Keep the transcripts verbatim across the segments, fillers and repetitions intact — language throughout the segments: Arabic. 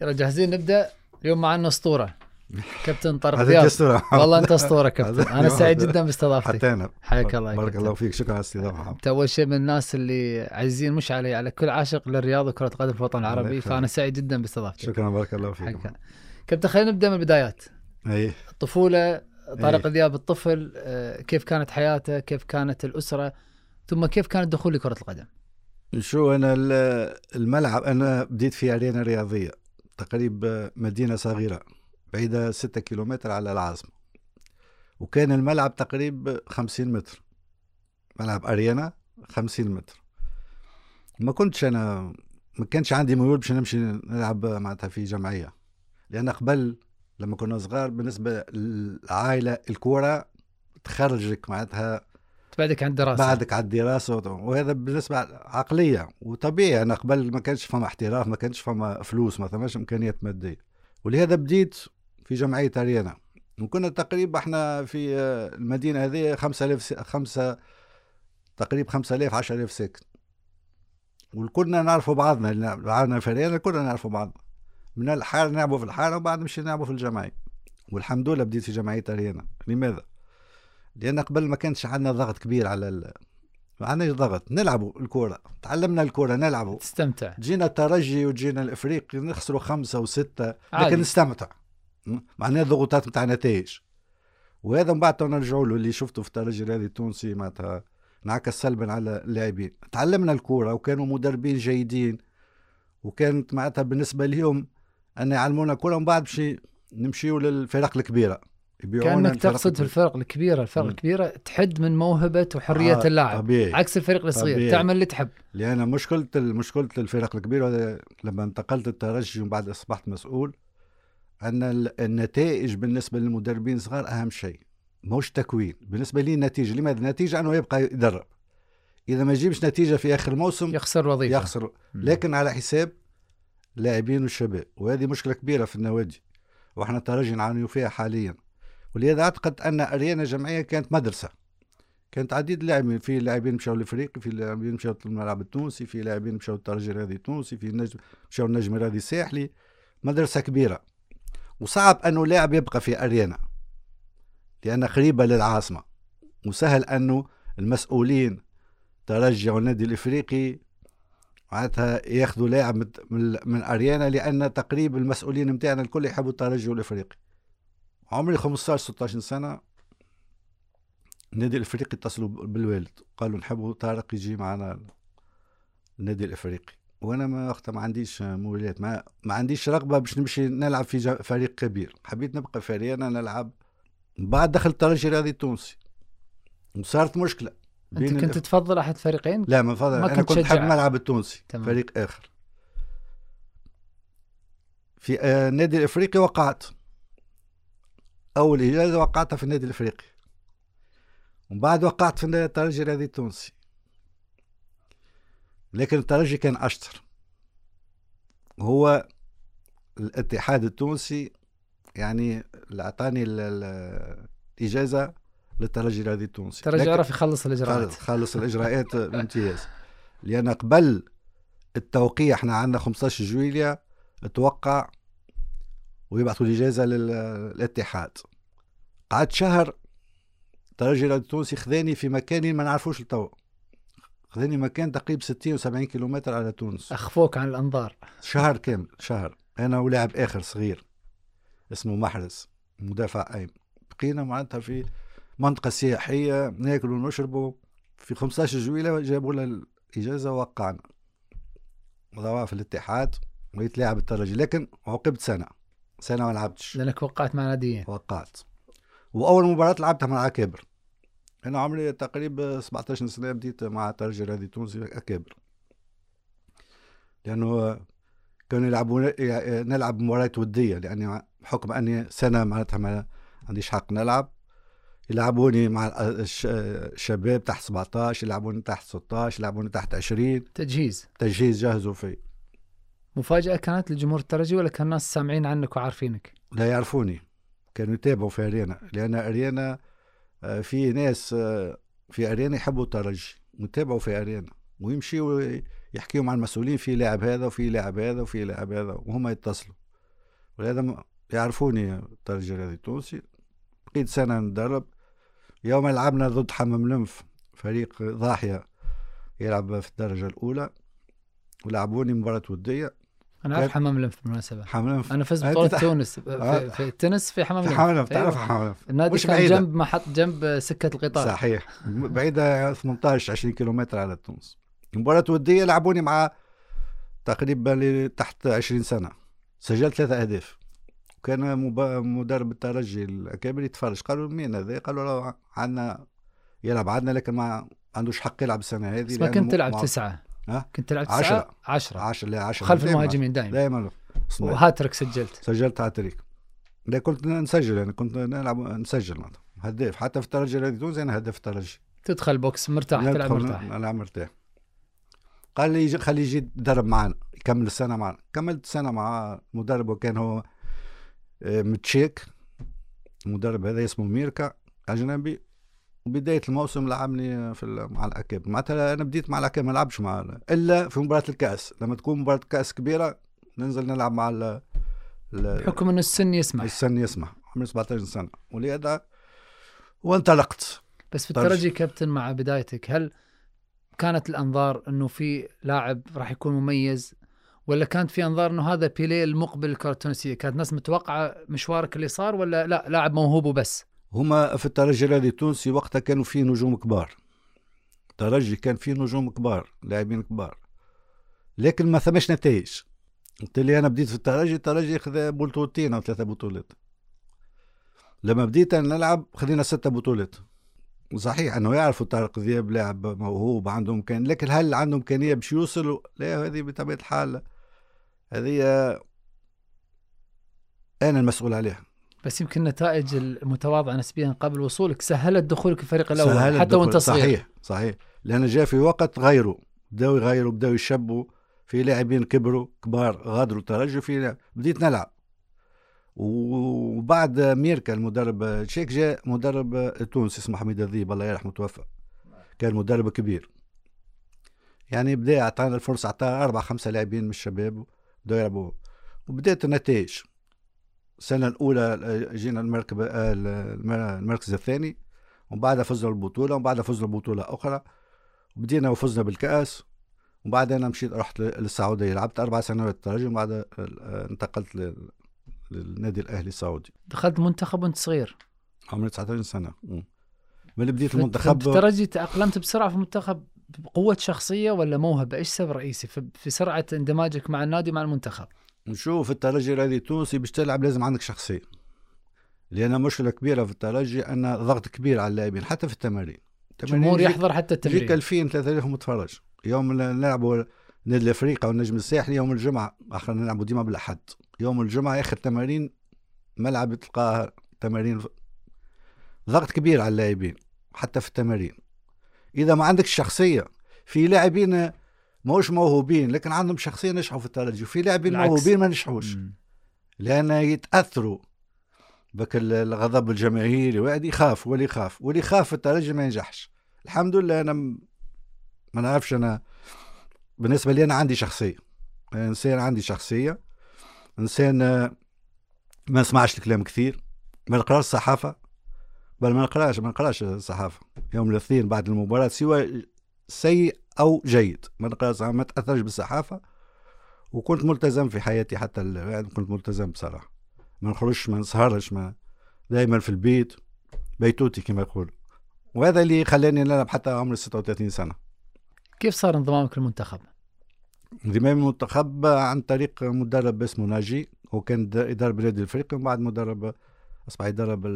يلا جاهزين نبدأ. اليوم معنا أسطورة كابتن طارق دياب. والله أنت أسطورة كابتن. أنا سعيد جدا باستضافتك. حتى أنا. حياك الله. بارك الله فيك. شكرا على الاستضافة. أنت أول شيء من الناس اللي عزيزين مش علي على كل عاشق للرياضة وكرة قدم في الوطن العربي، فأنا سعيد جدا باستضافتك. شكرا بارك الله فيك. حياك. كابتن خلينا نبدأ من البدايات. أي. الطفولة، طارق أي. دياب الطفل، كيف كانت حياته، كيف كانت الأسرة، ثم كيف كان الدخول لكرة القدم؟ شو أنا الملعب أنا بديت في أرينا رياضية تقريبا مدينة صغيرة بعيدة ستة كيلومتر على العاصمة، وكان الملعب تقريبا خمسين متر، ملعب أرينا خمسين متر. ما كنتش أنا ما كانش عندي ميول باش نمشي نلعب معناتها في جمعية، لأن قبل لما كنا صغار بالنسبة للعائلة الكورة تخرجك معناتها بعدك عن الدراسة بعدك على الدراسة، وهذا بالنسبة عقلية وطبيعي. أنا قبل ما كانش فما احتراف، ما كانش فما فلوس، ما ثماش إمكانيات مادية، ولهذا بديت في جمعية أرينا. وكنا تقريبا احنا في المدينة هذه خمسة آلاف خمسة تقريبا خمسة آلاف عشرة آلاف ساكن، وكنا نعرفوا بعضنا بعضنا في أرينا، كنا نعرفوا بعضنا من الحارة، نلعبوا في الحارة وبعد مشي نلعبوا في الجمعية. والحمد لله بديت في جمعية أرينا. لماذا؟ لأن قبل ما كانش عندنا ضغط كبير على ال... ما عندناش ضغط، نلعبوا الكورة، تعلمنا الكورة نلعبوا، تستمتع. جينا الترجي وجينا الإفريقي نخسروا خمسة وستة لكن عادي. نستمتع، معناها ضغوطات متاع نتائج. وهذا من بعد نرجعوا له اللي شفته في الترجي الرياضي التونسي معناتها انعكس سلبا على اللاعبين. تعلمنا الكورة وكانوا مدربين جيدين، وكانت معناتها بالنسبة لهم أن يعلمونا الكورة، ومن بعد بشي نمشيوا للفرق الكبيرة. كأنك تقصد في الفرق الكبيرة. الفرق الكبيرة تحد من موهبة وحرية آه اللاعب، طبيعي. عكس الفريق الصغير طبيعي. تعمل اللي تحب. لأن مشكلة مشكلة الفرق الكبيرة لما انتقلت الترجي ومن بعد أصبحت مسؤول، أن النتائج بالنسبة للمدربين صغار أهم شيء، مش تكوين. بالنسبة لي النتيجة، لماذا؟ النتيجة أنه يبقى يدرب، إذا ما يجيبش نتيجة في آخر الموسم يخسر وظيفة، يخسر، لكن على حساب لاعبين والشباب. وهذه مشكلة كبيرة في النوادي، وإحنا الترجي نعاني فيها حاليا. ولهذا أعتقد أن أرينا جمعية كانت مدرسة، كانت عديد لاعبين، في لاعبين مشاو للفريق، في لاعبين مشاو للملعب التونسي، في لاعبين مشاو للترجي الرياضي التونسي، في النجم مشاو للنجم الرياضي الساحلي. مدرسة كبيرة، وصعب أنه لاعب يبقى في أرينا لأن قريبة للعاصمة، وسهل أنه المسؤولين ترجي والنادي الإفريقي معناتها ياخذوا لاعب من أرينا، لأن تقريبا المسؤولين متاعنا الكل يحبوا الترجي والإفريقي. عمري خمسة عشر ستة عشر سنة، النادي الإفريقي اتصلوا بالوالد قالوا نحبوا طارق يجي معنا النادي الإفريقي، وانا ما وقتها ما عنديش مولات، ما, ما عنديش رغبه باش نمشي نلعب في فريق كبير، حبيت نبقى في أرينا نلعب. بعد دخل الترجي الرياضي التونسي وصارت مشكله. انت كنت الف... تفضل احد فريقين؟ لا ما فضل، انا كنت حاب الملعب التونسي. تمام. فريق اخر في آه النادي الإفريقي وقعت اول اجازه، وقعتها في النادي الإفريقي، ومن بعد وقعت في الترجي الرياضي التونسي. لكن الترجي كان أشطر، هو الاتحاد التونسي يعني اللي أعطاني الإجازة للترجي الرياضي التونسي. الترجي عرف يخلص الإجراءات، خلص الإجراءات بامتياز. لأن قبل التوقيع احنا عندنا خمسة عشر جويلية اتوقع ويبعثوا الإجازة للاتحاد. قعدت شهر الترجي الرياضي التونسي خذاني في مكاني ما نعرفوش لتو، خذاني مكان تقريبا ستين وسبعين كيلومتر على تونس، أخفوك عن الأنظار شهر كامل. شهر أنا ولاعب آخر صغير اسمه محرز مدافع أيمن، بقينا معناتها في منطقة سياحية ناكل ونشربوا. في خمسة عشر جويلة جابوا لنا الإجازة ووقعنا ضواء في الاتحاد ويتلاعب الترجي، لكن عقبت سنة سنة ما لعبتش لأنك وقعت مع ناديين. وقعت، وأول مباراة لعبتها مع أكابر. أنا عمري تقريبا سبعة عشر سنة بديت مع الترجي الرياضي التونسي أكابر، لأنه كانوا يلعبون نلعب مباريات ودية، لأني بحكم أني سنة معناتها ما عنديش حق نلعب، يلعبوني مع الشباب تحت سبعة عشر، يلعبوني تحت ستة عشر، يلعبوني تحت عشرين. تجهيز تجهيز جهزوا فيه. مفاجأة كانت لجمهور الترجي ولا كان الناس سامعين عنك وعارفينك؟ لا يعرفوني، كانوا يتابعوا في أرينا، لأن أرينا في ناس في أرينا يحبوا الترجي ويتابعوا في أرينا ويمشيوا يحكيوا مع المسؤولين في لاعب هذا وفي لاعب هذا وفي لاعب هذا، وهم يتصلوا. ولهذا يعرفوني الترجي الرياضي التونسي. بقيت سنة ندرب. يوم لعبنا ضد حمام لنف، فريق ضاحية يلعب في الدرجة الأولى، ولعبوني مباراة ودية. أنا أعرف حمام لنف بالمناسبة. حمام لنف أنا فزت بطولة تونس في, في التنس في حمام لنف. حمام لنف تعرف حمام لنف. النادي كان بعيدة. جنب ما حط جنب سكة القطار. صحيح. بعيدة ثمانية عشر عشرين كيلومتر على تونس. مباراة ودية لعبوني مع تقريبا تحت عشرين سنة. سجلت ثلاثة أهداف. كان مدرب الترجي الأكابر يتفرج، قالوا مين هذا؟ قالوا له عندنا يلعب عندنا لكن ما عندوش حق يلعب السنة هذه. ما كنت تلعب تسعة. ها؟ كنت تلعب تسعة. عشرة. عشرة. عشرة لا عشرة. خلف المهاجمين دائما. دائما. وهاتريك سجلت. سجلت هاتريك. لا كنت نسجل يعني كنت نلعب نسجل مثلا هداف حتى في الترجي الرياضي التونسي أنا هداف الترجي. تدخل بوكس مرتاح تلعب مرتاح. نلعب مرتاح. قال لي يجي خليه يجي يدرب معنا يكمل السنة معنا. كملت سنة مع مدرب وكان هو متشيك. المدرب هذا اسمه ميركا أجنبي. وبداية الموسم لعبني في مع الأكابر. معناتها أنا بديت مع الأكابر ما لعبش مع إلا في مباراة الكأس. لما تكون مباراة كأس كبيرة ننزل نلعب مع ال بحكم أن السن يسمح. السن يسمح. عمري سبعة عشر سنة ولهذا وانطلقت. بس في الترجي كابتن مع بدايتك هل كانت الأنظار أنه في لاعب راح يكون مميز، ولا كانت في أنظار أنه هذا بيليه المقبل الكرة التونسية؟ كانت ناس متوقعة مشوارك اللي صار، ولا لا لاعب موهوب وبس؟ هما في الترجي الرياضي التونسي وقتها كانوا فيه نجوم كبار. الترجي كان فيه نجوم كبار لاعبين كبار لكن ما ثمش نتائج. قلت لي أنا بديت في الترجي الترجي خذ بطولتين أو ثلاثة بطولات. لما بديت أنا نلعب خذينا ستة بطولات. صحيح أنه يعرفوا طارق ذياب لاعب موهوب عندهم إمكانية، لكن هل عندهم إمكانية باش يوصلوا؟ لا، هذه بطبيعة الحال هذه أنا المسؤول عليها. بس يمكن النتائج المتواضعة نسبيا قبل وصولك سهلت دخولك الفريق الأول حتى وانت صغير. صحيح صحيح. لأن جاء في وقت غيروا بدأوا يغيروا بدأوا يشبوا في لاعبين كبروا كبار غادروا الترجي في بديت نلعب. وبعد ميركا المدرب تشيك جاء مدرب تونسي اسمه حميد الذيب الله يرحمه توفى. كان مدرب كبير يعني بدأ اعطانا الفرصة اعطانا أربعة خمسة لاعبين من الشباب بدأوا يلعبوا وبدأت النتائج. السنة الأولى جينا المركب المركز الثاني وبعدها فزنا البطولة وبعدها فزنا بطولة أخرى وبدينا وفزنا بالكأس. وبعدها أنا مشيت رحت للسعودية لعبت أربع سنوات الترجي وبعدها انتقلت للنادي الأهلي السعودي. دخلت منتخب وانت صغير عمري تسعة عشر سنة. من بديت المنتخب الترجي تأقلمت بسرعة في المنتخب بقوة شخصية ولا موهبة؟ إيش سبب رئيسي في سرعة اندماجك مع النادي مع المنتخب؟ نشوف الترجي الرياضي التونسي باش تلعب لازم عندك شخصية. لأن مشكلة كبيرة في الترجي أن ضغط كبير على اللاعبين حتى في التمارين. الجمهور يحضر حتى التمرين. يجيك ألفين ثلاثة آلاف متفرج. يوم نلعبوا نادي الأفريقيا والنجم الساحلي يوم الجمعة آخر نلعبوا ديما بالأحد. يوم الجمعة آخر تمارين ملعب تلقاها تمارين ضغط كبير على اللاعبين حتى في التمارين. إذا ما عندك شخصية في لاعبين موش موهوبين لكن عندهم شخصية نجحوا في الترجي وفي لاعبين موهوبين ما نجحوش لأن يتأثروا بك الغضب الجماهيري واحد يخاف واللي يخاف واللي يخاف في الترجي ما ينجحش. الحمد لله أنا ما نعرفش أنا بالنسبة لي أنا عندي شخصية إنسان عندي شخصية إنسان ما نسمعش الكلام كثير ما نقراش الصحافة بل ما نقراش ما نقراش الصحافة يوم الاثنين بعد المباراة سواء سيء أو جيد ما نقراش ما تأثرش بالصحافة. وكنت ملتزم في حياتي حتى يعني كنت ملتزم بصراحة ما نخرجش ما نسهرش ما دائما في البيت بيتوتي كما يقول. وهذا اللي خلاني نلعب حتى عمري ستة وثلاثين سنة. كيف صار انضمامك للمنتخب؟ انضمامي للمنتخب عن طريق مدرب اسمه ناجي وكان يدرب نادي الافريقي وبعد مدرب اصبح يدرب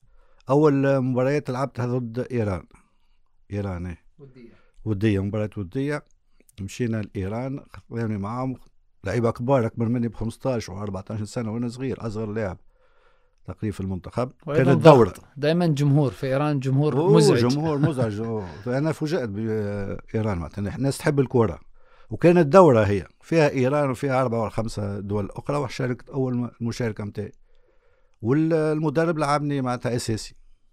اول مباريات لعبتها ضد ايران. ايران ايه وديه وديه مباراه وديه مشينا لايران خذوني معاهم لعيبه كبار اكبر مني ب خمسطاش و أربعة عشر سنه وانا صغير اصغر لاعب تقريبا في المنتخب. كانت الدورة دائما جمهور في ايران جمهور مزعج جمهور مزعج انا فوجئت بايران معناتها الناس تحب الكوره وكانت دورة هي فيها إيران وفيها أربعة ولا خمسة دول أخرى وشاركت أول مشاركة متاعي والمدرب لعبني معناتها أساسي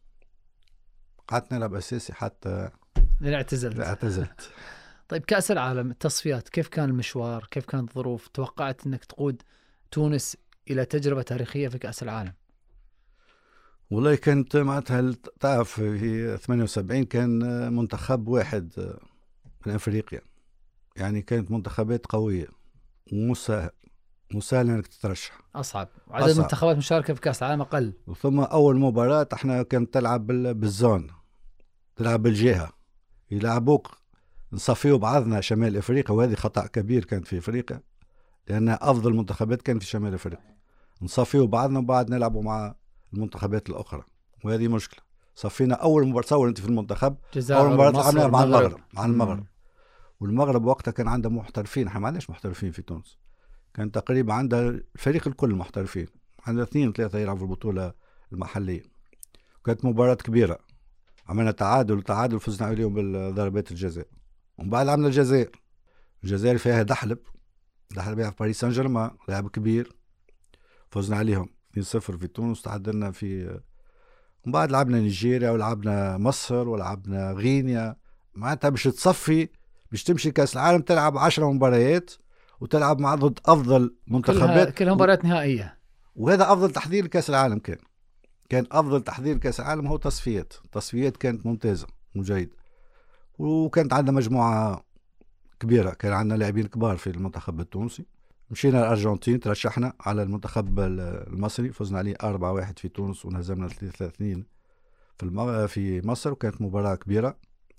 قعدت نلعب أساسي حتى اعتزلت اعتزلت. طيب كأس العالم التصفيات كيف كان المشوار كيف كانت الظروف؟ توقعت أنك تقود تونس إلى تجربة تاريخية في كأس العالم؟ والله كانت معناتها تعرف في ثمانية وسبعين كان منتخب واحد من أفريقيا، يعني كانت منتخبات قوية ومسهل مسهل انك تترشح. اصعب عدد أصعب. منتخبات مشاركه في كاس العالم اقل. ثم اول مباراه احنا كانت تلعب بالزون، تلعب بالجهه، يلعبوك نصفيوا بعضنا شمال افريقيا، وهذه خطا كبير كان في افريقيا لان افضل منتخبات كانت في شمال افريقيا. نصفيوا بعضنا وبعد نلعبوا مع المنتخبات الاخرى، وهذه مشكله. صفينا اول مباراه، تصور انت في المنتخب اول مباراه لعبناها مع المغرب مع المغرب مم. والمغرب وقتها كان عنده محترفين، احنا ما عندناش محترفين في تونس، كان تقريبا عندها الفريق الكل محترفين، عندنا اثنين ثلاثة يلعبوا في البطولة المحلية. كانت مباراة كبيرة، عملنا تعادل تعادل فزنا عليهم بالضربات الجزاء. ومن بعد عملنا الجزائر، الجزائر فيها دحلب دحلب يلعب في باريس سان جيرمان، لاعب كبير، فزنا عليهم اثنين صفر في تونس، تعادلنا في. ومن بعد لعبنا نيجيريا ولعبنا مصر ولعبنا غينيا. معناتها باش تصفي باش تمشي كأس العالم تلعب عشرة مباريات وتلعب مع ضد افضل منتخبات، كلها مباريات نهائيه، وهذا افضل تحضير لكاس العالم. كان كان افضل تحضير لكاس العالم هو تصفيات التصفيات كانت ممتازه وجيده، وكانت عندنا مجموعه كبيره، كان عندنا لاعبين كبار في المنتخب التونسي. مشينا الارجنتين، ترشحنا على المنتخب المصري، فزنا عليه أربعة واحد في تونس ونهزمنا ثلاثة اثنين في المغ... في مصر، وكانت مباراه كبيره.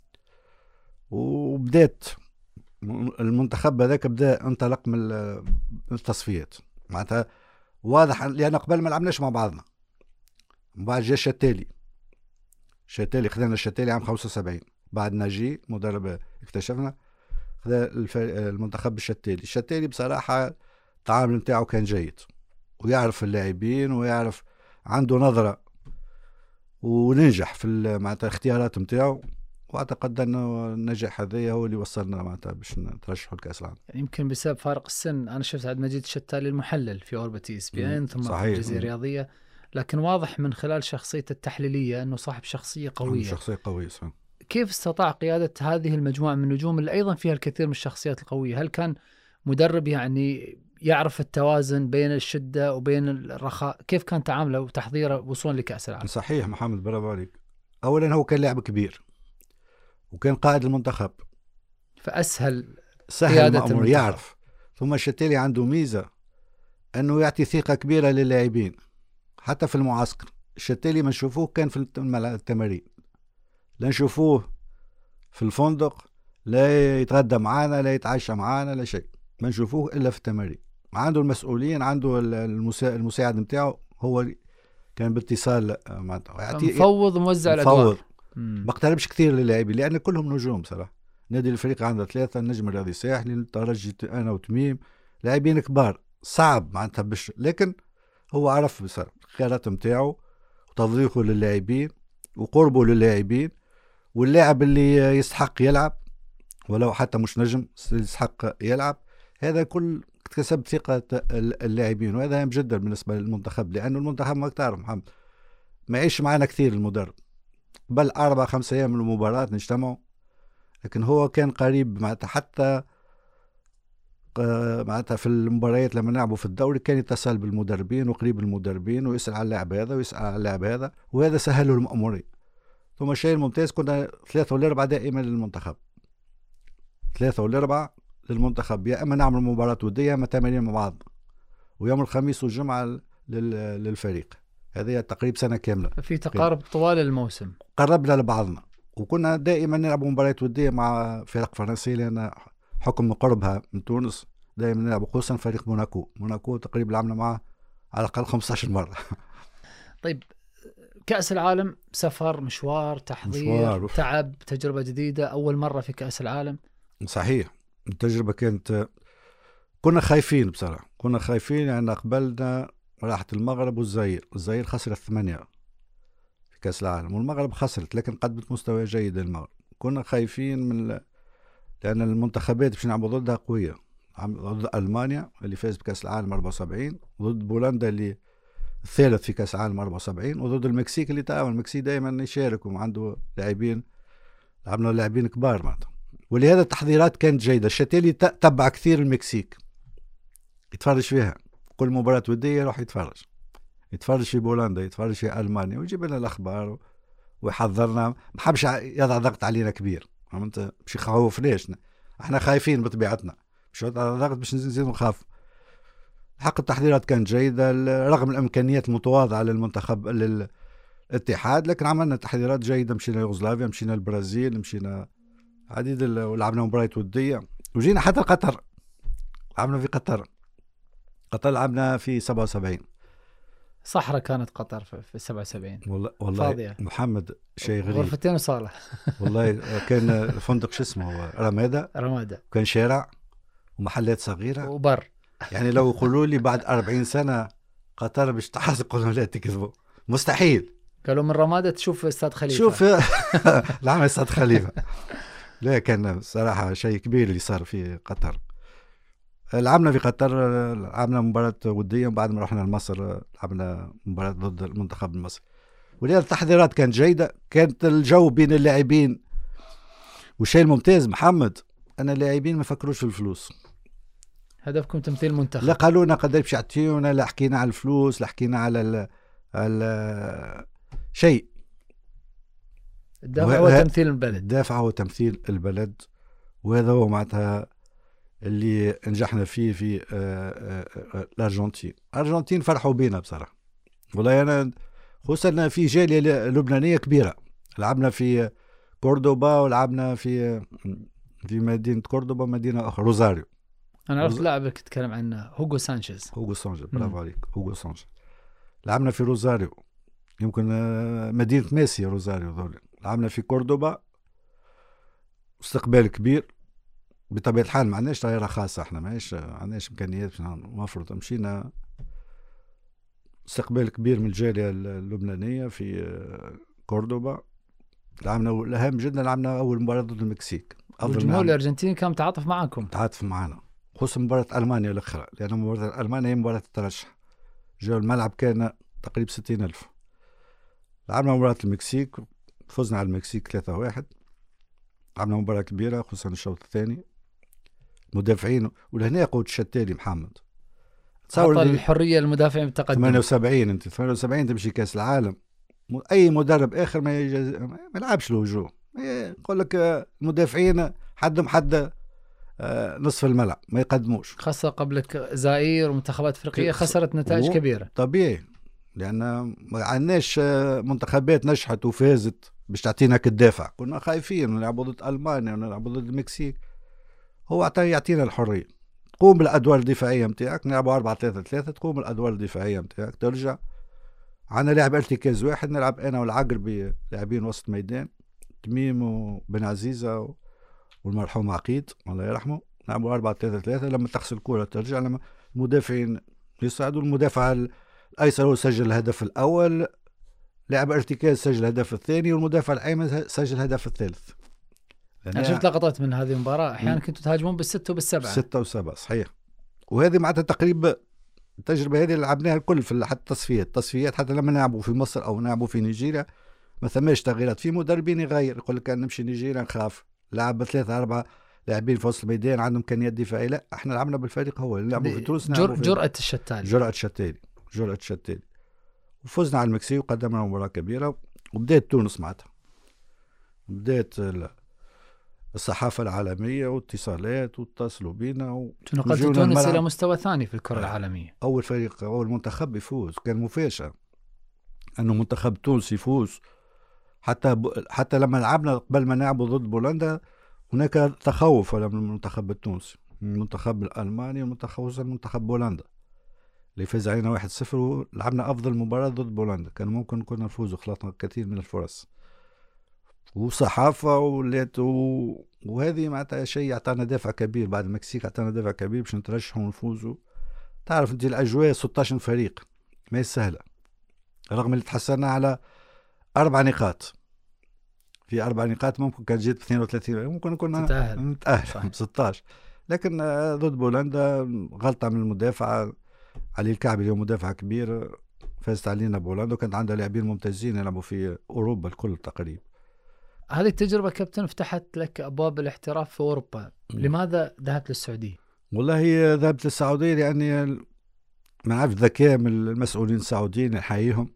وبدات المنتخب هذاك بدا انطلق من التصفيات، معناتها واضح لان قبل ما لعبناش مع بعضنا. من بعد جا الشتالي الشتالي خذنا الشتالي عام خمسة وسبعين، بعد ناجي مدرب اكتشفنا خذا المنتخب الشتالي. الشتالي بصراحه التعامل نتاعو كان جيد، ويعرف اللاعبين ويعرف عنده نظره، وننجح في معناتها الاختيارات نتاعو، واعتقد انه النجاح هذا هو اللي وصلنا معناتها باش نترشحوا لكاس العالم. يعني يمكن بسبب فارق السن. انا شفت عبد المجيد الشتالي المحلل في اوربتي اس بي ان ثم صحيح. في الجزيره الرياضيه، لكن واضح من خلال شخصيته التحليليه انه صاحب شخصيه قويه. شخصيه قويه صح. كيف استطاع قياده هذه المجموعه من النجوم اللي ايضا فيها الكثير من الشخصيات القويه؟ هل كان مدرب يعني يعرف التوازن بين الشده وبين الرخاء؟ كيف كان تعامله وتحضيره وصولا لكاس العالم؟ صحيح محمد، برافو عليك. اولا هو كان لاعب كبير وكان قائد المنتخب، فأسهل سهل الأمور، يعرف. ثم الشتالي عنده ميزة أنه يعطي ثقة كبيرة للاعبين حتى في المعسكر. الشتالي ما نشوفوه كان في التمارين، لا نشوفوه في الفندق، لا يتغدى معانا لا يتعشى معانا لا شيء، ما نشوفوه إلا في التمارين. عنده المسؤولين، عنده المساعد متاعه، هو كان باتصال معناتها مفوض موزع الأدوار، ما اقتربش كثير للاعبين لان كلهم نجوم صراحه. نادي الفريق عنده ثلاثه، النجم الرياضي الساحلي، الترجي انا وتميم، لاعبين كبار صعب معناتها بش، لكن هو عرف بصراحه الخيارات نتاعو وتوظيفه للاعبين وقربه للاعبين، واللاعب اللي يستحق يلعب ولو حتى مش نجم يستحق يلعب، هذا كل اكتسب ثقه اللاعبين، وهذا هام جدا بالنسبه للمنتخب، لانه المنتخب ما تعرف محمد ما يعيش معنا كثير المدرب، بل أربع خمسة أيام من المباراة نجتمعوا، لكن هو كان قريب معناتها حتى معناتها في المباريات لما نلعبوا في الدوري كان يتصل بالمدربين وقريب المدربين ويسأل على اللاعب هذا ويسأل على اللاعب هذا، وهذا سهل له الأمورين. ثم الشيء الممتاز كنا ثلاثة ولا أربعة دائما للمنتخب، ثلاثة ولا أربعة للمنتخب، يا إما نعمل مباراة ودية يا إما تمارين مع بعض، ويوم الخميس والجمعة للفريق. هذه تقريبا سنة كاملة في تقارب طوال الموسم، قربنا لبعضنا، وكنا دائما نلعب مباريات ودية مع فرق فرنسية لأن حكم قربها من تونس، دائما نلعب خصوصا فريق موناكو. موناكو تقريبا لعبنا معه على الأقل خمسة عشر مرة. طيب كأس العالم سفر، مشوار، تحضير، مشوار. تعب، تجربة جديدة، أول مرة في كأس العالم. صحيح، التجربة كانت كنا خايفين بصراحة، كنا خايفين يعني قبلنا راحت المغرب والجزائر، الجزائر خسرت ثمانية في كأس العالم والمغرب خسرت، لكن قدمت مستوى جيد للمغرب. كنا خايفين من ل... لأن المنتخبات باش نلعبوا ضدها قوية، ضد ألمانيا اللي فاز بكأس العالم أربعة وسبعين، ضد بولندا اللي الثالث في كأس العالم أربعة وسبعين، وضد المكسيك اللي تعاون. المكسيك دائما يشارك وعنده لاعبين، لعبنا لاعبين كبار معناتها، ولهذا التحضيرات كانت جيدة. الشتالي تبع كثير المكسيك، يتفرج فيها كل مباراة ودية يروح يتفرج يتفرج في بولندا، يتفرج في ألمانيا، ويجيب لنا الأخبار ويحذرنا. ما حبش يضع ضغط علينا كبير، فهمت؟ مش يخوفناش، احنا خايفين بطبيعتنا، مش يضع ضغط باش نزيد نخاف. حق التحضيرات كانت جيدة رغم الإمكانيات المتواضعة للمنتخب للاتحاد، لكن عملنا تحضيرات جيدة. مشينا يوغوسلافيا، مشينا البرازيل، مشينا عديد ولعبنا مباريات ودية، وجينا حتى قطر. لعبنا في قطر قطر لعبنا في سبعة وسبعين. صحراء كانت قطر في سبعة وسبعين. والله والله فاضية. محمد شيء غريب. غرفتين وصالة. والله كان الفندق شو اسمه رمادة. رمادة. كان شارع ومحلات صغيرة وبر. يعني لو يقولوا لي بعد أربعين سنة قطر باش تحس، قولوا لا تكذبوا، مستحيل. قالوا من رمادة تشوف استاد خليفة. شوف العام استاد خليفة. لا كان صراحة شيء كبير اللي صار في قطر. لعبنا في قطر، لعبنا مباراة ودية، بعد ما رحنا لمصر لعبنا مباراة ضد المنتخب المصري. ولذلك التحضيرات كانت جيدة، كانت الجو بين اللاعبين. والشيء الممتاز محمد أن اللاعبين ما فكروش في الفلوس. هدفكم تمثيل المنتخب. لا قالوا لنا قدر باش يعطيونا، لا حكينا على الفلوس، لا حكينا على ال ال شيء. الدافع هو تمثيل البلد. الدافع هو تمثيل البلد، وهذا هو معناتها اللي نجحنا فيه في الأرجنتين. الأرجنتين فرحوا بينا بصراحة، والله أنا خصوصا في جالية لبنانية كبيرة. لعبنا في كوردوبا، ولعبنا في في مدينة كوردوبا، مدينة أخرى روزاريو. أنا عرفت لاعبك تتكلم عنه، هوغو سانشيز. هوغو سانشيز، برافو عليك، هوغو سانشيز. لعبنا في روزاريو، يمكن مدينة ماسيا روزاريو ذولي. لعبنا في كوردوبا، استقبال كبير. بطبيعة الحال ما عندناش طائرة خاصة، احنا ما عندناش إمكانيات مفروض. مشينا استقبال كبير من الجالية اللبنانية في كوردوبا. لعبنا الأهم جدا، لعبنا أول مباراة ضد المكسيك. الجمهور الأرجنتيني كان متعاطف معكم. متعاطف معنا، خصوصا مباراة ألمانيا الأخرى، لأن مباراة ألمانيا هي مباراة الترشح. جو الملعب كان تقريبا ستين ألف. لعبنا مباراة المكسيك، فزنا على المكسيك ثلاثة واحد. لعبنا مباراة كبيرة خصوصا الشوط الثاني. مدافعين، ولهنا قوة الشتالي محمد. تصور الحرية للمدافعين بالتقدم. ثمانية وسبعين انت ثمانية وسبعين تمشي كاس العالم، اي مدرب اخر ما يجز... ما يلعبش له هجوم، يقول لك المدافعين حدهم حد نصف الملعب ما يقدموش. خاصة قبلك زائر ومنتخبات افريقية خسرت نتائج كبيرة. طبيعي، لان ما عندناش منتخبات نجحت وفازت باش تعطينا كالدافع. كنا خايفين نلعبوا ضد المانيا ونلعبوا ضد المكسيك. هو يعطينا الحرية، تقوم بالادوار الدفاعيه نتاعك. نلعبوا أربعة ثلاثة ثلاثة، تقوم بالادوار الدفاعيه نتاعك، ترجع. عندنا لاعب ارتكاز واحد، نلعب انا والعقربي لاعبين وسط ميدان، تميم وبن عزيزه والمرحوم عقيد الله يرحمه. نلعبوا أربعة ثلاثة ثلاثة، لما تغسل الكره ترجع، لما المدافعين يصعدوا. المدافع الايسر هو سجل الهدف الاول، لاعب ارتكاز سجل الهدف الثاني، والمدافع الايمن سجل الهدف الثالث. أنا شفت لقطات من هذه المباراة، أحيانا كنتوا تهاجمون بالستة وبالسبعة. ستة وسبعة صحيح. وهذه معناتها تقريبا التجربة هذه اللي لعبناها الكل في حتى التصفيات التصفيات حتى لما نلعبوا في مصر أو نلعبوا في نيجيريا ما ثماش تغييرات. في مدربين يغير، يقول لك نمشي نيجيريا نخاف، لعب ثلاثة أربعة لاعبين في وسط الميدان عندهم إمكانيات دفاعية. لا، احنا لعبنا بالفريق هو اللي لعبوا في تونس. جر... جرأة الشتالي جرأة الشتالي جرأة الشتالي وفزنا على المكسيك وقدمنا مباراة كبيرة. وبدأت تونس معناتها، بدأت الصحافة العالمية واتصالات واتصلوا بينا و... نقلت تونس إلى مستوى ثاني في الكرة العالمية. أول فريق أول منتخب يفوز، كان مفاجأة أنه منتخب تونس يفوز. حتى ب... حتى لما لعبنا قبل ما نلعبوا ضد بولندا هناك تخوف من المنتخب التونسي، من المنتخب الألماني والمنتخب المنتخب بولندا اللي فاز علينا واحد صفر. ولعبنا أفضل مباراة ضد بولندا، كان ممكن كنا نفوز وخلطنا كثير من الفرص. وصحافة ولات و... وهذه معناتها شيء يعطينا دافع كبير. بعد المكسيك يعطينا دافع كبير باش نترشحوا ونفوزوا. تعرف انت الأجواء ستة عشر فريق ما هي سهلة، رغم اللي تحصلنا على أربع نقاط. في أربع نقاط ممكن كان جيت باثنين وثلاثين، ممكن كنا نتأهل ستة عشر. لكن ضد بولندا غلطة من المدافع علي الكعبي اللي هو مدافع كبير، فازت علينا بولندا وكانت عندها لاعبين ممتازين يلعبوا في أوروبا الكل تقريبا. هذه التجربة كابتن فتحت لك أبواب الاحتراف في أوروبا. م. لماذا ذهبت للسعودية؟ والله ذهبت للسعودية لأني ما نعرف ذكاء من المسؤولين السعوديين، نحييهم،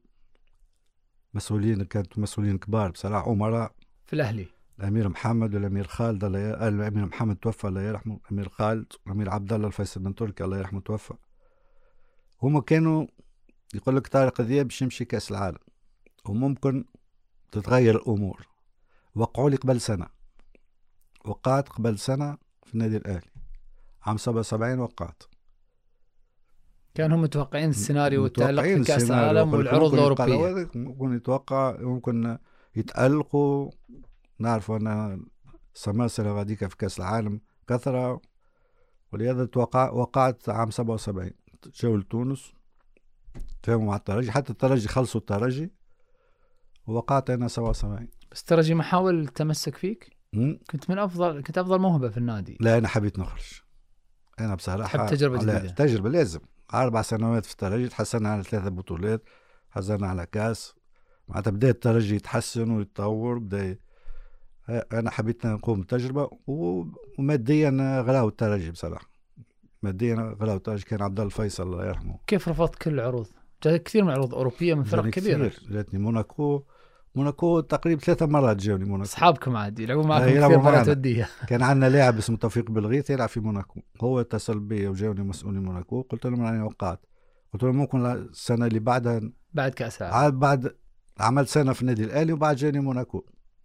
مسؤولين كانوا مسؤولين كبار بصراحة، أمراء في الأهلي. الأمير محمد والأمير خالد الله ي... الأمير محمد توفى الله يرحمه، الأمير خالد والأمير عبد الله الفيصل بن تركي الله يرحمه توفى. هما كانوا يقول لك طارق ذياب باش يمشي كأس العالم وممكن تتغير الأمور. وقعوا لي قبل سنة، وقعت قبل سنة في النادي الأهلي عام سبعة وسبعين، وقعت. كانوا متوقعين السيناريو والتألق في كأس العالم والعروض الأوروبية. ممكن يتوقع، ممكن يتألقوا. نعرف أن سماسرة غاديك في كأس العالم كثرة، ولهذا توقع وقعت عام سبعة وسبعين. جاوا لتونس تفاهموا مع الترجي، حتى الترجي خلصوا الترجي، ووقعت أنا سبعة وسبعين. بس الترجي ما حاول التمسك فيك؟ م? كنت من أفضل كنت أفضل موهبة في النادي. لا أنا حبيت نخرج، أنا بصراحة حب تجربة جديدة. تجربة لازم. أربع سنوات في الترجي تحسن على ثلاثة بطولات، حزنا على كاس، معناتها بدأ الترجي يتحسن ويتطور. بدأ أنا حبيت نقوم بتجربة، وماديا غلاو الترجي بصراحة، ماديا غلاو الترجي. كان عبد الله الفيصل الله يرحمه. كيف رفضت كل العروض؟ جاتك كثير من العروض أوروبية من فرق كبيرة. جاتني موناكو، موناكو تقريبا ثلاثة مرات جاوني موناكو. أصحابكم عادي يلعبوا معكم كثير مرات ودية. كان عندنا لاعب اسمه توفيق بالغيث يلعب في موناكو، هو اتصل بي وجاوني مسؤولين موناكو، قلت لهم أنا وقعت، قلت لهم ممكن السنة اللي بعدها بعد كأس العالم. بعد عملت سنة في النادي الأهلي وبعد جاني موناكو.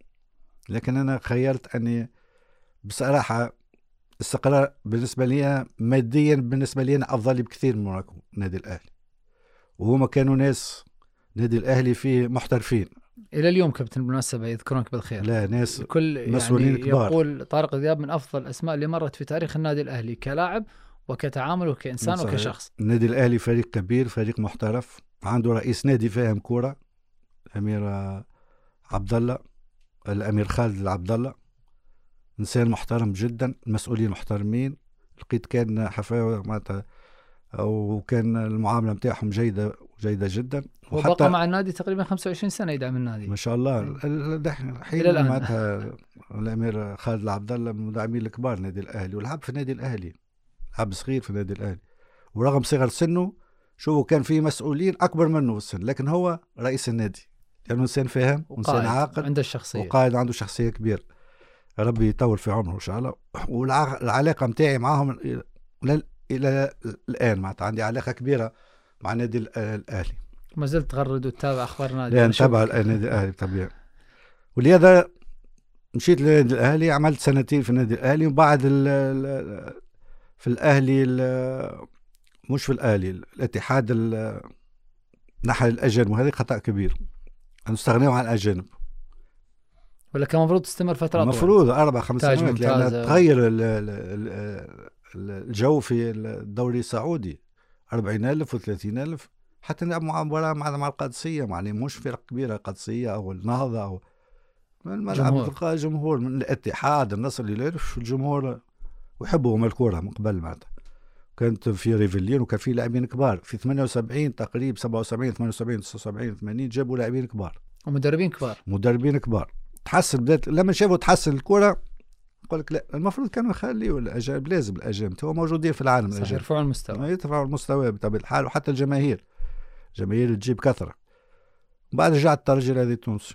لكن أنا خيرت أني بصراحة استقرار بالنسبة لي ماديا، بالنسبة لي أنا أفضل بكثير من موناكو النادي الأهلي. وهما كانوا ناس النادي الأهلي فيه محترفين إلى اليوم كابتن بالمناسبة يذكرونك بالخير. لا ناس كل مسؤولين يعني كبار. يقول طارق ذياب من أفضل الأسماء اللي مرت في تاريخ النادي الأهلي كلاعب وكتعامل وكإنسان صحيح. وكشخص. النادي الأهلي فريق كبير، فريق محترف، عنده رئيس نادي فاهم كورة، الأمير عبد الله الأمير خالد العبد الله، إنسان محترم جدا، المسؤولين محترمين. لقيت كان حفاوة معناتها، وكان المعاملة متاعهم جيدة جيدة جدا. وبقى مع النادي تقريبا خمسة وعشرين سنة يدعم النادي ما شاء الله. الحين معناتها الأمير خالد العبد الله من المدعمين الكبار النادي الأهلي، ولعب في النادي الأهلي، لعب صغير في النادي الأهلي، ورغم صغر سنه شو كان في مسؤولين أكبر منه في السن، لكن هو رئيس النادي لأنه إنسان فاهم وإنسان عاقل، عنده الشخصية، وقائد عنده شخصية كبيرة. ربي يطول في عمره إن شاء الله. والعلاقة متاعي معهم إلى إلى الآن معناتها عندي علاقة كبيرة مع النادي الأهلي. ما زلت تغرد وتتابع أخبار النادي؟ لا نتابع النادي الأهلي طبيعي. ولهذا مشيت للنادي الأهلي، عملت سنتين في النادي الأهلي، وبعد ال ال في الأهلي ال مش في الأهلي الاتحاد نحل الأجانب، وهذا خطأ كبير أن استغنوا عن الأجانب. ولا كان المفروض تستمر فترة أطول؟ المفروض أربع خمس سنوات، لأن تغير الجو في الدوري السعودي. أربعين ألف وثلاثين ألف حتى نلعب مباراة مع مع القادسية، يعني مش فرق كبيرة، القادسية أو النهضة أو الملعب تلقى جمهور من الاتحاد النصر اللي يعرف الجمهور ويحبوا الكورة من قبل معناتها. كانت في ريفيلين وكان في لاعبين كبار في ثمانية وسبعين تقريبا، سبعة وسبعين ثمانية وسبعين تسعة وسبعين ثمانين جابوا لاعبين كبار ومدربين كبار مدربين كبار. تحسن بدأت لما شافوا تحسن الكرة، يقول لك لا المفروض كانوا يخليوا الأجانب، لازم الأجانب هو موجودين في العالم، صحيح يرفعوا المستوى، يرفعوا المستوى بطبيعة الحال، وحتى الجماهير الجماهير تجيب كثرة. بعد رجعت الترجي الرياضي التونسي،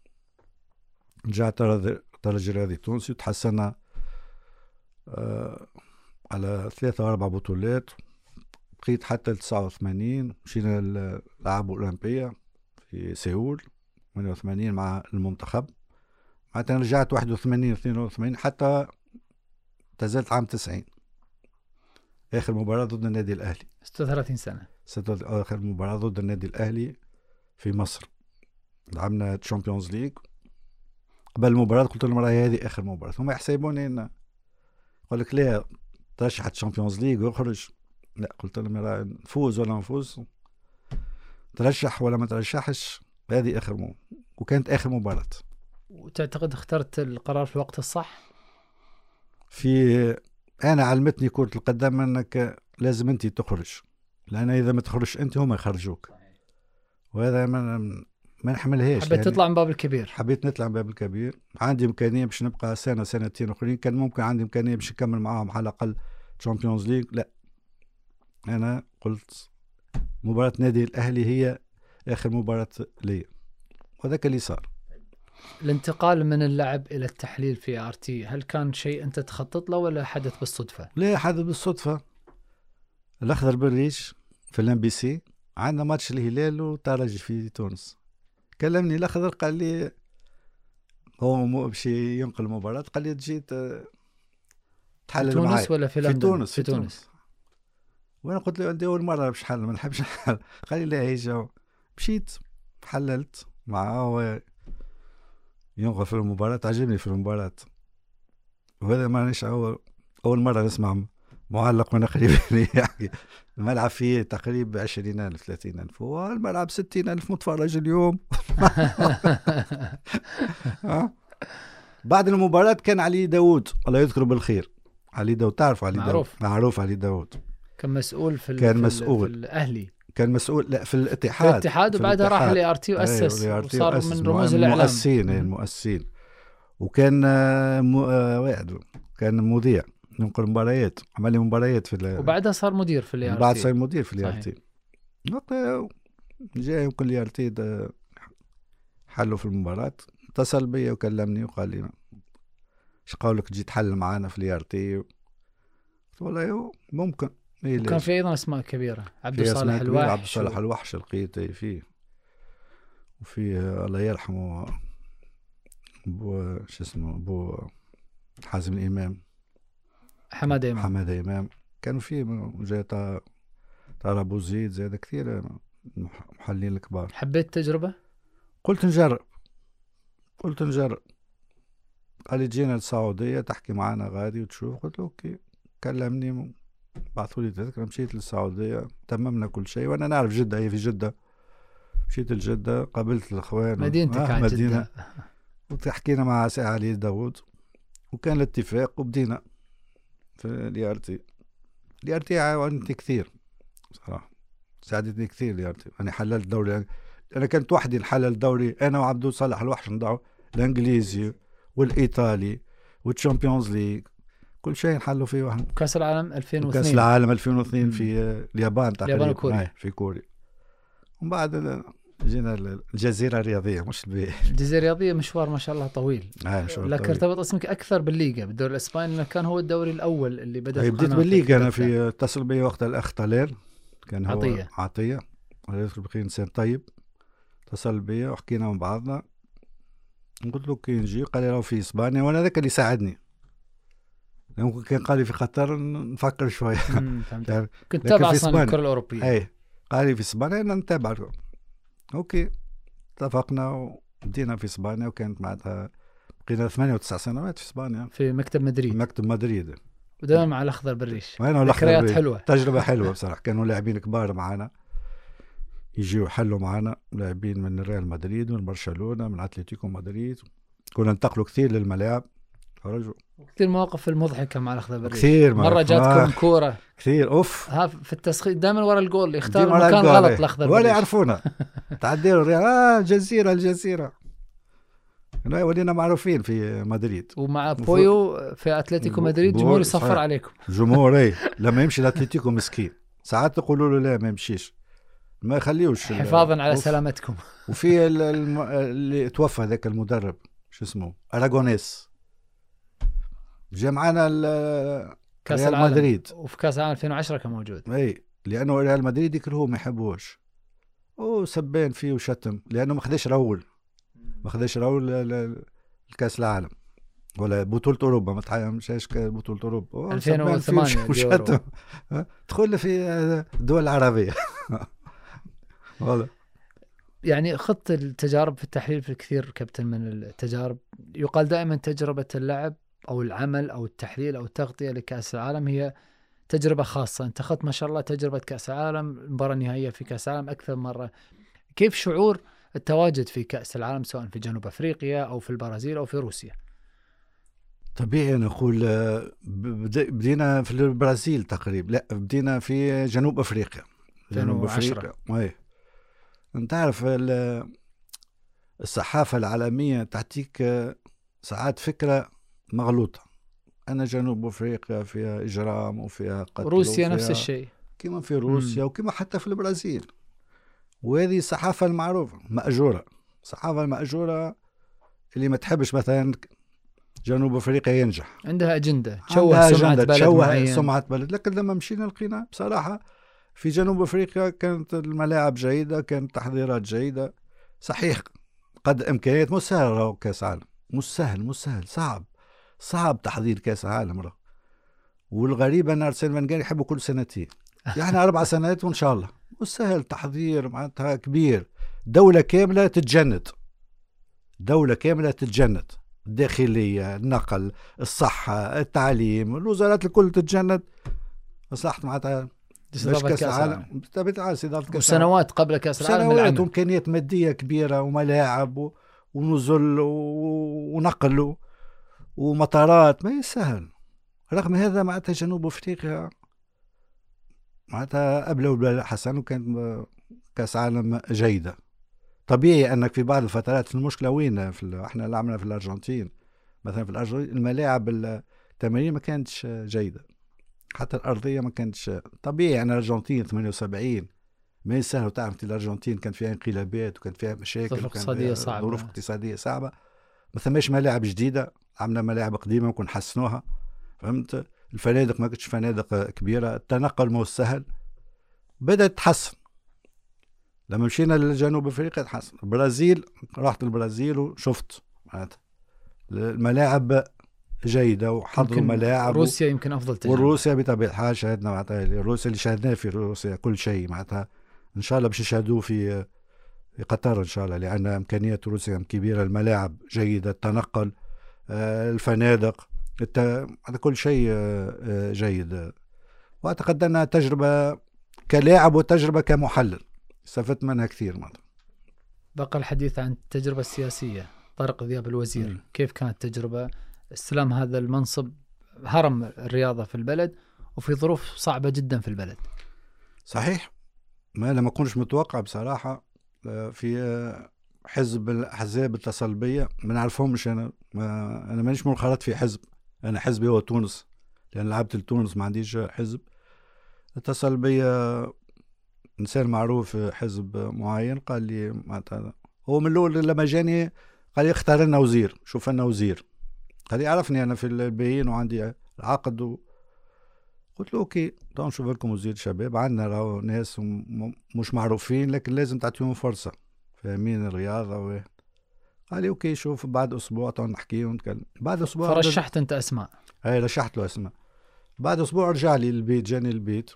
رجعت الترجي الرياضي التونسي وتحسنا آه على ثلاثة أو أربع بطولات، بقيت حتى تسعة وثمانين، مشينا الألعاب الأولمبية في سيول ثمانية وثمانين مع المنتخب، حتى رجعت واحد وثمانين اثنين وثمانين حتى تزلت عام تسعين. آخر مباراة ضد النادي الأهلي ستة وثلاثين سنة، آخر مباراة ضد النادي الأهلي في مصر، لعبنا تشامبيونز ليج. قبل المباراة قلت لهم راهي هذه آخر مباراة، هم يحسبوني إن قال لك لا ترشح تشامبيونز ليج ويخرج، لا قلت لهم راه نفوز ولا نفوز، ترشح ولا ما ترشحش، هذه آخر مباراة وكانت آخر مباراة. وتعتقد اخترت القرار في الوقت الصح؟ في أنا علمتني كرة القدم أنك لازم أنت تخرج، لأن إذا ما تخرج أنت هم يخرجوك، وهذا ما ما نحملهاش. حبيت يعني تطلع من باب الكبير؟ حبيت نطلع من باب الكبير. عندي إمكانية باش نبقى سنة سنتين أخرين، كان ممكن عندي إمكانية باش نكمل معاهم على الأقل تشامبيونز ليج، لا أنا قلت مباراة نادي الأهلي هي آخر مباراة لي، وذاك اللي صار. الانتقال من اللعب إلى التحليل في آر تي، هل كان شيء أنت تخطط له ولا حدث بالصدفة؟ لا، حدث بالصدفة. الأخضر بالريش في الام بي سي عندنا ماتش الهلال وترجي في تونس، كلمني الأخضر قال لي هو بشي ينقل المباراة، قال لي تجي تحلل في تونس معايا. ولا في في لندن؟ تونس في, في تونس. تونس. وانا قلت له عندي اول مره باش نحل، ما نحبش نحل. قال لي لا هيجا. مشيت حللت معاه ينقل في المباراة، عجبني في المباراة. وهذا ما نش أول أول مرة نسمع معلق من قريب يحكي الملعب فيه تقريبا عشرين ألف ثلاثين ألف، والملعب ستين ألف متفرج اليوم. بعد المباراة كان علي داود الله يذكره بالخير. علي داود تعرف علي داود؟ معروف. معروف علي داود. كان مسؤول في كان في مسؤول في الأهلي، كان مسؤول لا في الاتحاد في الاتحاد، وبعدها راح لي ار تي وأسس وصار من رموز الإعلام، مؤسسين المؤسسين. وكان واحد كان مذيع ينقل مباريات، عمل لي مباريات في، وبعدها صار مدير في الار تي. بعد صار مدير في الار تي. جاي يمكن الار تي حلوا في المباراة، اتصل بي وكلمني وقال لي ايش قولك تجي تحل معانا في الار تي؟ قلت والله ممكن. وكان في ايضا اسماء كبيره، عبد الصالح الوحش، عبد الصالح و... الوحش لقيت فيه، وفي الله يرحمه بو شو اسمه بو حازم الامام، حماد امام حماد امام كانوا فيه، جاء طار ابو زيد، زاد كثير محللين الكبار. حبيت التجربه؟ قلت نجرب قلت نجرب قال لي جينا السعوديه تحكي معنا غادي وتشوف. قلت له اوكي. كلمني بعثوا لي تذكره، مشيت للسعوديه، تممنا كل شيء، وانا نعرف جده، هي في جده. مشيت لجده، قابلت الاخوان، مدينتك آه عن مدينه جدة. وحكينا مع سي علي داود وكان الاتفاق، وبدينا في الار تي. الار تي عاونتني كثير صراحه، ساعدتني كثير الار تي. انا حللت دوري، انا كنت وحدي نحلل دوري انا وعبد الصالح الوحش، نضعوا الانجليزي والايطالي والتشامبيونز ليج، كل شيء نحلوا فيه واحد. كاس العالم ألفين واثنين، كاس العالم ألفين واثنين في اليابان تقريبا، اليابان وكوريا. في كوريا. ومن بعد جينا الجزيرة الرياضية، مش البيت. الجزيرة الرياضية مشوار ما شاء الله طويل، لكن ارتبط اسمك أكثر بالليغا، بالدوري الإسباني، لأنه كان هو الدوري الأول اللي بدأ. بديت بالليغا أنا. في اتصل بي وقت الأخ طلال، كان هو عطية عطية الله يذكر بخير، إنسان طيب. اتصل بي وحكينا مع بعضنا، قلت له كي نجي، قال لي راهو في إسبانيا، وأنا ذاك اللي ساعدني، لأنه كان قال لي في قطر نفكر شوية. كنت تابع أصلا الكرة الأوروبية. أي قال لي في إسبانيا أنا نتابع. اوكي اتفقنا وبدينا في اسبانيا، وكانت معناتها بقينا ثمانية وتسع سنوات في اسبانيا، في مكتب مدريد. مكتب مدريد، ودائما مع الاخضر بالريش. ذكريات حلوه، تجربه حلوه بصراحه. كانوا لاعبين كبار معنا يجيوا يحلوا معنا، لاعبين من ريال مدريد ومن برشلونه من اتلتيكو مدريد، كنا ننتقلوا كثير للملاعب. رجل كثير مواقف المضحكه مع الاخضر بالريش. كثير مره جاتكم كوره كثير اوف ها في التسخين، دائما ورا الجول يختار مكان غلط الاخضر بالريش، ولا يعرفونا. تعديوا الريال اه الجزيره الجزيره، ولينا معروفين في مدريد. ومع بويو في اتلتيكو مدريد جمهور يصفر عليكم. جمهوري لما يمشي الاتلتيكو مسكين، ساعات تقولوا له لا ما يمشيش، ما يخليوش حفاظا على سلامتكم. وفي اللي توفى ذاك المدرب شو اسمه اراغونيس، جاء معنا كاس ريال العالم مدريد، وفي كاس العالم ألفين وعشرة كان موجود. اي لانه ريال مدريد يكرهوه ما يحبوش، وسبين فيه وشتم لانه ما خدش راول ما خدش راول الكاس العالم ولا بطولة أوروبا، ما تحيمش بطولة أوروبا ألفين وثمانية وشتم. تدخل في الدول العربية. والله يعني خط التجارب في التحليل في الكثير كابتن من التجارب. يقال دائما تجربة اللعب أو العمل أو التحليل أو التغطية لكأس العالم هي تجربة خاصة. أنت خط ما شاء الله تجربة كأس العالم، المباراة النهائية في كأس العالم أكثر مرة. كيف شعور التواجد في كأس العالم سواء في جنوب أفريقيا أو في البرازيل أو في روسيا؟ طبيعي نقول بدينا في البرازيل تقريبا، لا بدينا في جنوب أفريقيا. جنوب أفريقيا اي انت عارف الصحافة العالمية تعطيك ساعات فكرة مغلوطة. أنا جنوب أفريقيا فيها إجرام وفيها قتل، روسيا نفس الشيء، كما في روسيا وكما حتى في البرازيل. وهذه الصحافة المعروفة مأجورة، الصحافة المأجورة اللي ما تحبش مثلا جنوب افريقيا ينجح، عندها اجنده تشوه سمعه بلد تشوه معين، سمعه بلد. لكن لما مشينا لقينا بصراحه في جنوب افريقيا كانت الملاعب جيده، كانت تحضيرات جيده. صحيح قد امكانيات مش سهله، كاس عالم مش سهل، مش سهل، صعب صعب تحضير كاس عالم راه. والغريب ان ارسنال فنجان يحبوا كل سنتين، يعني اربع سنوات وان شاء الله. مش سهل تحضير معناتها كبير، دوله كامله تتجند، دوله كامله تتجند، الداخلية، النقل، الصحة، التعليم، الوزارات الكل تتجند مصلحة معناتها باش كاس العالم بطبيعة العالم. وسنوات قبل كاس العالم سنوات وإمكانيات مادية كبيرة وملاعب ونزل ونقل ومطارات، ما يسهل. رغم هذا معناتها جنوب أفريقيا معناتها أبلوا بلا حسن، وكانت كاس عالم جيدة. طبيعي انك في بعض الفترات في المشكله وين في احنا اللي عملنا في الارجنتين مثلا، في الارجنتين الملاعب التمارين ما كانتش جيده، حتى الارضيه ما كانتش طبيعي. انا الارجنتين ثمانية وسبعين ما يسهل، تعرف الارجنتين كان فيها انقلابات وكان فيها مشاكل، ظروف اقتصاديه صعبه، ظروف اقتصاديه صعبه، ما ثماش ملاعب جديده، عملنا ملاعب قديمه ممكن نحسنوها، فهمت. الفنادق ما كانتش فنادق كبيره، التنقل مو سهل، بدات تحسن. لما مشينا لجنوب افريقيا تحسن. البرازيل رحت البرازيل وشفت معناتها الملاعب جيده وحضروا ملاعب. روسيا يمكن افضل تجربه، وروسيا بطبيعه الحال شاهدنا معناتها روسيا اللي شاهدناه في روسيا كل شيء معناتها. ان شاء الله باش نشاهدوه في في قطر ان شاء الله، لان امكانيات روسيا كبيره، الملاعب جيده، التنقل، الفنادق، هذا كل شيء جيد. واعتقد انها تجربه كلاعب وتجربه كمحلل استفدت منها كثير. معناتها بقى الحديث عن التجربة السياسية. طارق ذياب الوزير، م. كيف كانت تجربة استلام هذا المنصب؟ هرم الرياضة في البلد وفي ظروف صعبة جدا في البلد. صحيح، ما لما كنتش متوقع بصراحة. في حزب الأحزاب التصلبية ما نعرفهمش، أنا ما أنا مانيش منخرط في حزب، أنا حزبي هو تونس، لأن لعبت لتونس ما عنديش حزب. التصلبية إنسان معروف حزب معين، قال لي معناتها هو من الأول لما جاني قال لي اختار لنا وزير، شوف لنا وزير. قال لي عرفني أنا في البيين وعندي العقد و... قلت له أوكي، تو نشوف لكم وزير شباب، عندنا راهو ناس مش معروفين لكن لازم تعطيهم فرصة، فاهمين الرياضة و... قال لي أوكي شوف بعد أسبوع تو نحكي ونتكلم. بعد أسبوع فرشحت أنت أسماء؟ أي رشحت له أسماء. بعد أسبوع رجع لي البيت، جاني البيت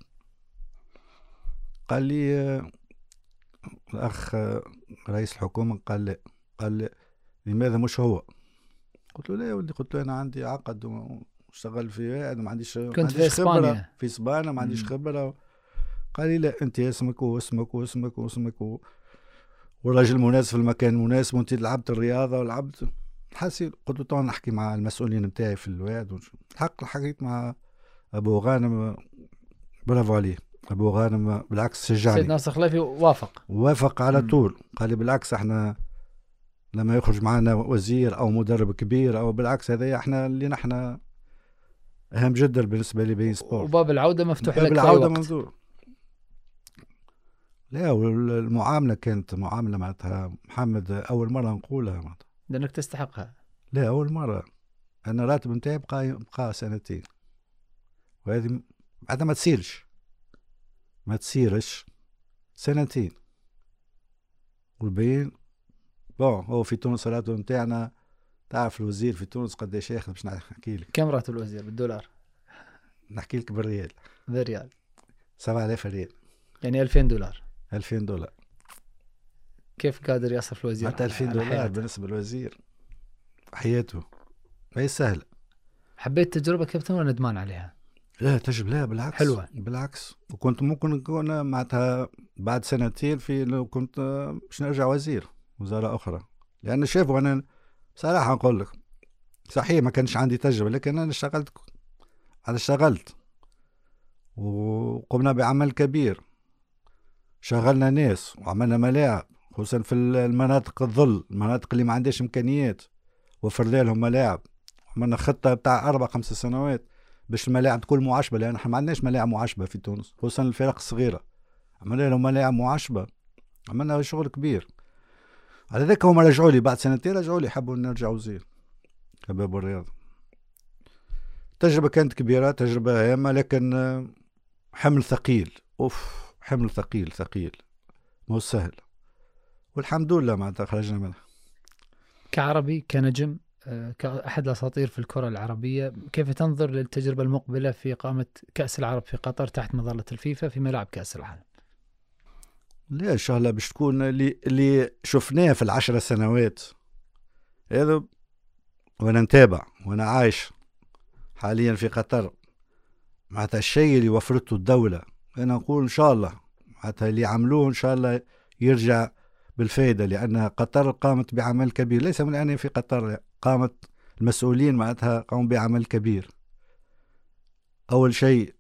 قال لي الأخ رئيس الحكومة قال لي قال لي لماذا مش هو؟ قلت له لا يا ولدي، قلت له أنا عندي عقد واشتغل في ما عنديش كنت ما عنديش في إسبانيا في إسبانيا ما عنديش خبرة. قال لي لا أنت اسمك واسمك واسمك واسمك و... والراجل مناسب في المكان المناسب، وأنت لعبت الرياضة ولعبت حسيت. قلت له طبعا نحكي مع المسؤولين بتاعي في الواد. الحق حكيت مع أبو غانم، برافو عليه أبو غانم، بالعكس شجعني. سيد ناصر خليفي وافق وافق على م. طول، قال لي بالعكس احنا لما يخرج معنا وزير او مدرب كبير او بالعكس هذا احنا اللي نحن اهم جدا بالنسبه لي بين سبورت، وباب العوده مفتوح باب لك العوده في منظور. لا والمعامله كانت معامله معناتها محمد اول مره نقولها معناتها لانك تستحقها. لا اول مره انا راتب نتاعي بقى بقى سنتين، وهذه بعدها ما تصيرش ما تصيرش سنتين. والبين بون هو في تونس الراتب نتاعنا تعرف الوزير في تونس قداش ياخذ؟ باش نحكي لك كم راتب الوزير بالدولار؟ نحكي لك بالريال. بالريال سبعة آلاف ريال، يعني ألفين دولار. ألفين دولار. كيف قادر يصرف الوزير حتى ألفين دولار بالنسبة للوزير حياته ما هي سهلة. حبيت تجربة كابتن ولا ندمان عليها؟ لا تجربة لا بالعكس حلوة بالعكس. وكنت ممكن نكون معناتها بعد سنتين في لو كنت باش نرجع وزير وزارة أخرى، لأن شافوا أنا صراحة نقول لك صحيح ما كانش عندي تجربة، لكن أنا اشتغلت أنا اشتغلت وقمنا بعمل كبير، شغلنا ناس وعملنا ملاعب خصوصا في المناطق الظل، المناطق اللي ما عندهاش إمكانيات، وفرنا لهم ملاعب. عملنا خطة بتاع أربع خمس سنوات باش الملاعب تكون معشبه، لان احنا ما عندناش ملاعب معشبه في تونس، خصوصا الفرق الصغيره. عملنا لهم ملاعب معشبه، عملنا شغل كبير. على ذلك هم رجعوا لي بعد سنتين، رجعوا لي حبوا نرجع وزير شباب والرياضه. تجربه كانت كبيره، تجربه هامه، لكن حمل ثقيل. اوف حمل ثقيل ثقيل مو سهل، والحمد لله معناتها خرجنا منها. كعربي كنجم كأحد الأساطير في الكرة العربية، كيف تنظر للتجربة المقبلة في إقامة كأس العرب في قطر تحت مظلة الفيفا في ملعب كأس العالم؟ لا إن شاء الله باش تكون اللي, اللي شفناه في العشر سنوات هذا، وأنا نتابع وأنا عايش حاليا في قطر، معناتها الشيء اللي وفرته الدولة، أنا نقول إن شاء الله معناتها اللي عملوه إن شاء الله يرجع بالفائدة، لأن قطر قامت بعمل كبير. ليس من أن في قطر قامت المسؤولين معناتها قاموا بعمل كبير. أول شيء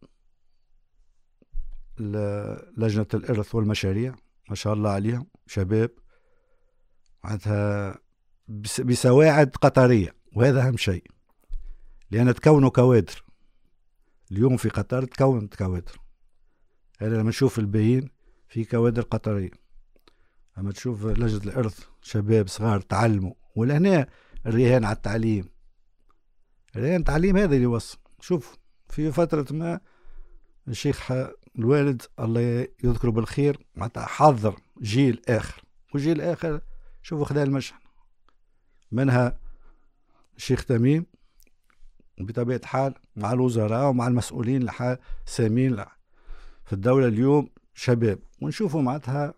لجنة الإرث والمشاريع ما شاء الله عليهم شباب معناتها بسواعد قطرية، وهذا أهم شيء، لأن تكونوا كوادر. اليوم في قطر تكونت كوادر، أنا لما نشوف الباهين في كوادر قطرية، لما تشوف لجنة الإرث شباب صغار تعلموا. ولهنا الرهان على التعليم، الرهان التعليم هذا اللي يوصل. شوف في فترة ما الشيخ الوالد الله يذكره بالخير معناتها حضر جيل آخر، وجيل آخر شوفوا خلال المشهد منها الشيخ تميم بطبيعة الحال مع الوزراء ومع المسؤولين الحال سامين في الدولة اليوم شباب، ونشوفوا معناتها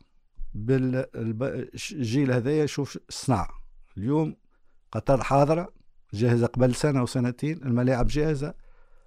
بالجيل هذايا. شوف الصناعة اليوم قطر حاضرة جاهزة، قبل سنة وسنتين الملاعب جاهزة،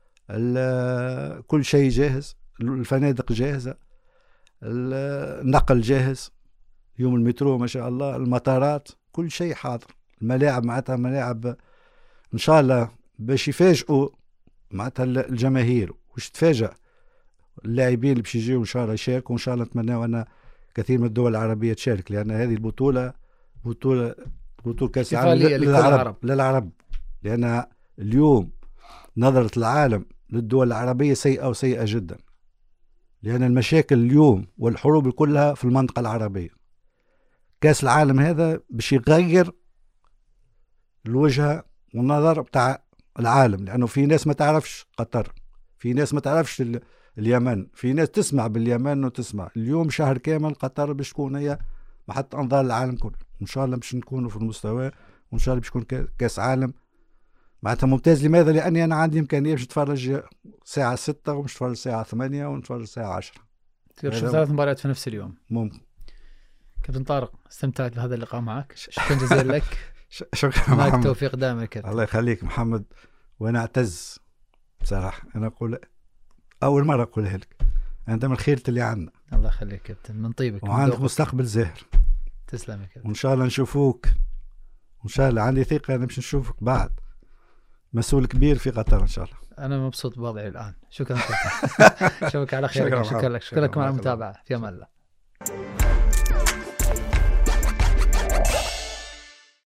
كل شيء جاهز، الفنادق جاهزة، النقل جاهز، يوم المترو ما شاء الله، المطارات كل شيء حاضر، الملاعب معناتها ملاعب إن شاء الله باش يفاجئوا معناتها الجماهير، وش تفاجأ اللاعبين اللي باش يجيوا إن شاء الله يشاركوا. وإن شاء الله نتمنى أن كثير من الدول العربية تشارك، لأن هذه البطولة بطولة بطولة كأس العالم للعرب للعرب لأن اليوم نظرة العالم للدول العربية سيئة وسيئة جدا، لأن المشاكل اليوم والحروب كلها في المنطقة العربية. كأس العالم هذا باش يغير الوجهة والنظر بتاع العالم، لأنه في ناس ما تعرفش قطر، في ناس ما تعرفش اليمن، في ناس تسمع باليمن وتسمع. اليوم شهر كامل قطر باش تكون هي محط أنظار العالم كله، وإن شاء الله باش نكونوا في المستوى، وإن شاء الله باش يكون كأس عالم معناتها ممتاز. لماذا؟ لأني أنا عندي إمكانية باش نتفرج ساعة ستة ومش نتفرج ساعة ثمانية ونتفرج ساعة عشرة، تشوف ثلاث مباريات في نفس اليوم ممكن. كابتن طارق استمتعت بهذا اللقاء معك، شكرا جزيلا لك. شكرا محمد، معك توفيق دائما. الله يخليك محمد، وأنا أعتز بصراحة، أنا أقول أول مرة أقولها لك، أنت من خيرة اللي عندنا. الله يخليك كابتن، من طيبك وعندك مستقبل زاهر. تسلم يا كابتن، وإن شاء الله نشوفوك، وإن شاء الله عندي ثقة أنا باش نشوفك بعد مسؤول كبير في قطر إن شاء الله. أنا مبسوط بوضعي الآن. شكرا كابتن. شكرا على خير. شكرا لك، شكرا لكم على المتابعة. في أمان الله.